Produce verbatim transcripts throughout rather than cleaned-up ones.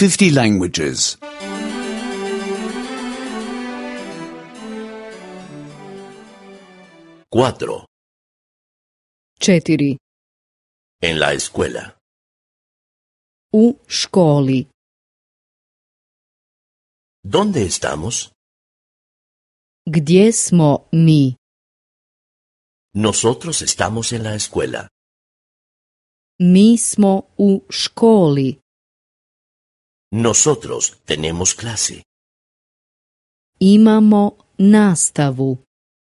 fifty languages. Cuatro. Četiri. En la escuela. U školi. ¿Dónde estamos? Gdje smo mi? Nosotros estamos en la escuela. Mi smo u školi. Nosotros tenemos clase. Imamo nastavu.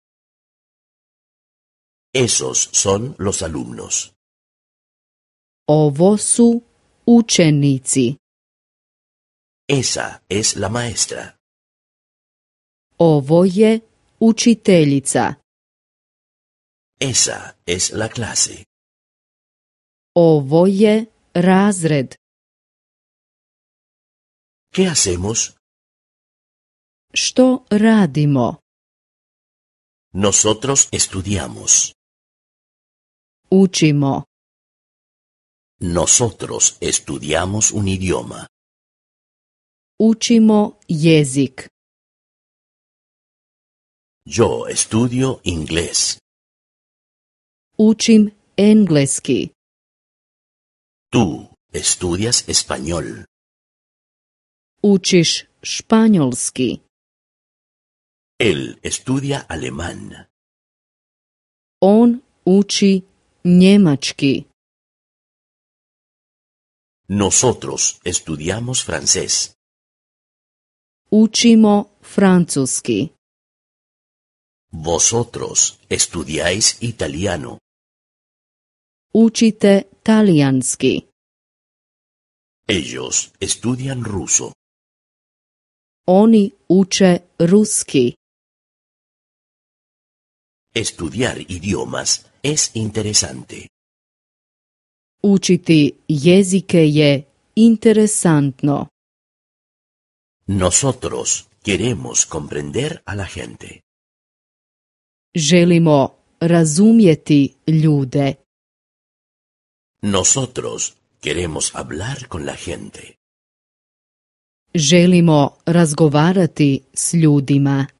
Esos son los alumnos. Ovo su učenici. Esa es la maestra. Ovo je učiteljica. Esa es la clase. Ovo je razred. ¿Qué hacemos? Što radimo? Nosotros estudiamos. Učimo. Nosotros estudiamos un idioma. Učimo jezik. Yo estudio inglés. Učim engleski. Tú estudias español. Učiš španjolski. Él estudia alemán. On uči njemački. Nosotros estudiamos francés. Učimo francuski. Vosotros estudiáis italiano. Učite talijanski. Ellos estudian ruso. Oni uče ruski. Estudiar idiomas es interesante. Učiti jezike je interesantno. Nosotros queremos comprender a la gente. Želimo razumjeti ljude. Nosotros queremos hablar con la gente. Želimo razgovarati s ljudima.